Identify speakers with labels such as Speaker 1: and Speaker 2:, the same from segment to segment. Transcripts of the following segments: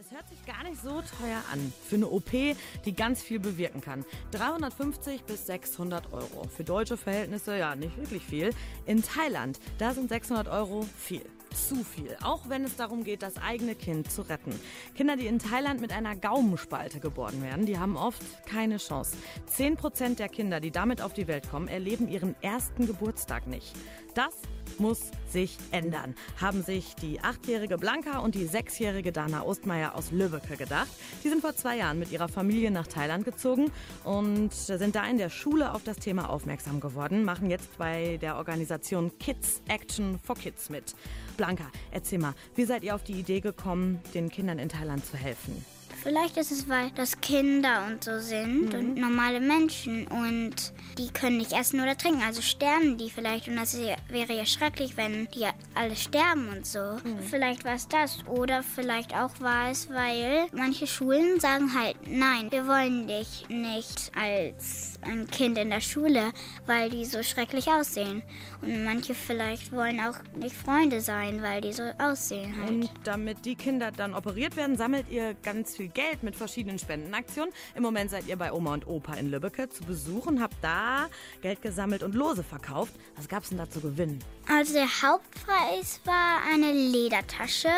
Speaker 1: Das hört sich gar nicht so teuer an. Für eine OP, die ganz viel bewirken kann. 350 bis 600 Euro. Für deutsche Verhältnisse ja nicht wirklich viel. In Thailand, da sind 600 Euro viel. Zu viel, auch wenn es darum geht, das eigene Kind zu retten. Kinder, die in Thailand mit einer Gaumenspalte geboren werden, die haben oft keine Chance. 10% der Kinder, die damit auf die Welt kommen, erleben ihren ersten Geburtstag nicht. Das muss sich ändern, haben sich die 8-jährige Blanca und die 6-jährige Dana Ostmeier aus Lübbecke gedacht. Die sind vor 2 Jahren mit ihrer Familie nach Thailand gezogen und sind da in der Schule auf das Thema aufmerksam geworden, machen jetzt bei der Organisation Kids Action for Kids mit. Blanca, erzähl mal, wie seid ihr auf die Idee gekommen, den Kindern in Thailand zu helfen?
Speaker 2: Vielleicht ist es, weil das Kinder und so sind und normale Menschen und die können nicht essen oder trinken, also sterben die vielleicht und das wäre ja schrecklich, wenn die alle sterben und so. Vielleicht war es das oder vielleicht auch war es, weil manche Schulen sagen halt, nein, wir wollen dich nicht als ein Kind in der Schule, weil die so schrecklich aussehen. Und manche vielleicht wollen auch nicht Freunde sein, weil die so aussehen halt.
Speaker 1: Und damit die Kinder dann operiert werden, sammelt ihr ganz viel Geld mit verschiedenen Spendenaktionen. Im Moment seid ihr bei Oma und Opa in Lübbecke zu Besuch und habt da Geld gesammelt und Lose verkauft. Was gab's denn da zu gewinnen?
Speaker 2: Also der Hauptpreis war eine Ledertasche,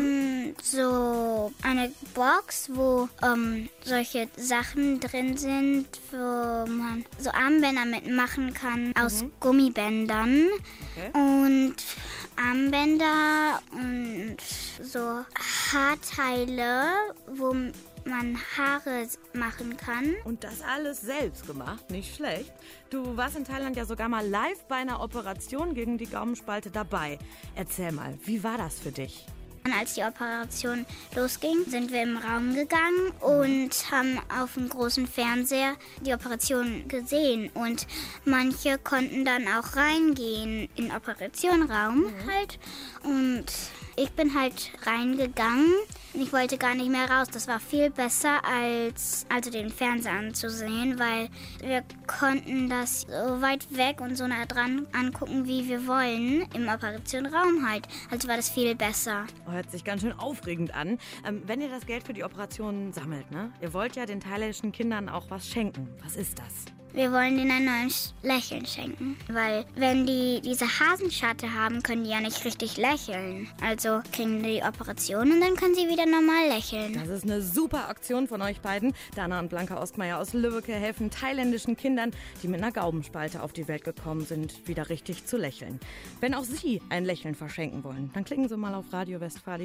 Speaker 2: so eine Box, wo solche Sachen drin sind, wo man so Armbänder mitmachen kann aus Gummibändern.
Speaker 1: Okay.
Speaker 2: Und Armbänder und so Haarteile, wo man Haare machen kann.
Speaker 1: Und das alles selbst gemacht, nicht schlecht. Du warst in Thailand ja sogar mal live bei einer Operation gegen die Gaumenspalte dabei. Erzähl mal, wie war das für dich?
Speaker 2: Und als die Operation losging, sind wir im Raum gegangen und haben auf dem großen Fernseher die Operation gesehen. Und manche konnten dann auch reingehen in den Operationraum halt. Und ich bin halt reingegangen. Ich wollte gar nicht mehr raus. Das war viel besser, als also den Fernseher anzusehen, weil wir konnten das so weit weg und so nah dran angucken, wie wir wollen, im Operationraum halt. Also war das viel besser.
Speaker 1: Hört sich ganz schön aufregend an. Wenn ihr das Geld für die Operation sammelt, ne? Ihr wollt ja den thailändischen Kindern auch was schenken. Was ist das?
Speaker 2: Wir wollen denen ein neues Lächeln schenken, weil wenn die diese Hasenscharte haben, können die ja nicht richtig lächeln. Also kriegen die Operation und dann können sie wieder normal lächeln.
Speaker 1: Das ist eine super Aktion von euch beiden. Dana und Blanca Ostmeier aus Lübbecke helfen thailändischen Kindern, die mit einer Gaumenspalte auf die Welt gekommen sind, wieder richtig zu lächeln. Wenn auch Sie ein Lächeln verschenken wollen, dann klicken Sie mal auf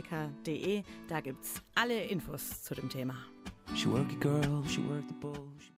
Speaker 1: radiowestfalica.de. Da gibt's alle Infos zu dem Thema.
Speaker 3: She work it, girl, she work the boat.